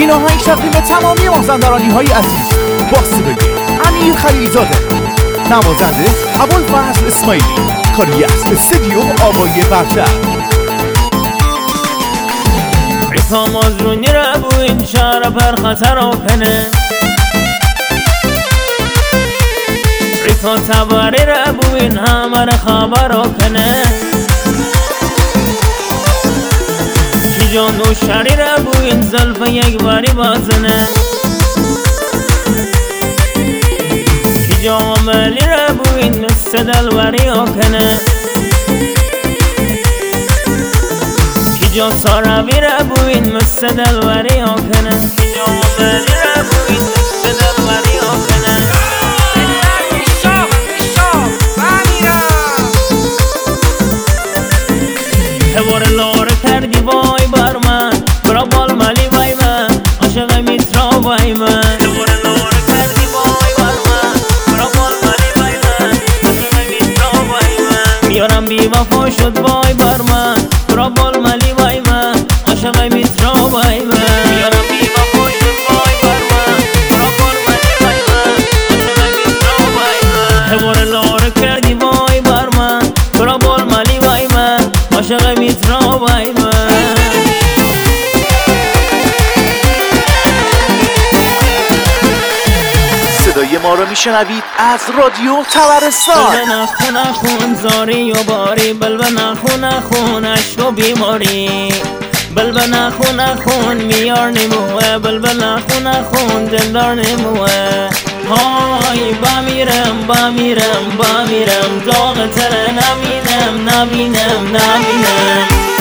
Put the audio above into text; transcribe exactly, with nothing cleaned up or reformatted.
این آهنگ تقدیم تمامی مازندرانی های عزیز با صدای امیر خلیلزاده، نوازنده ابوالفضل اسماعیلی، کاری از استودیو آوای برتر. ریکا مازرونی را بوین شهر پر خطر کنه، ریکا تباری را بوین همه را خبر کنه، کی جان و شری را بوین زلف یک باری بازنه، کی جان ملی را بوین مثل دلبری کنه، کی جان ساروی را بوین مثل دلبری کنه، کی جان ملی را بوین مثل دلبری کنه. هوار لار کردی وای بر من، برا بال ملی وای من، عاشق میترا وای من. هوار لار کردی وای بر من، برا بال ملی وای من، عاشق میترا وای من. میارم بی وفا شد وای بر من، برا بال ملی وای من، عاشق میترا وای من. میارم بی وفا شد وای بر من، برا بال ملی وای من، عاشق میترا وای من. هوار لار کردی وای بر من، برا بال ملی وای من، عاشق میترا وای من. صدای ما رو میشنوید از رادیو تبرستان. بل نخون نخون زاری و باری، بل نخون نخون عشق و بیماری، بل نخون نخون میار نموه، بل نخون نخون دلدار نموه. های بمیرم بمیرم بمیرم، داغ تره نبینم نبینم نبینم.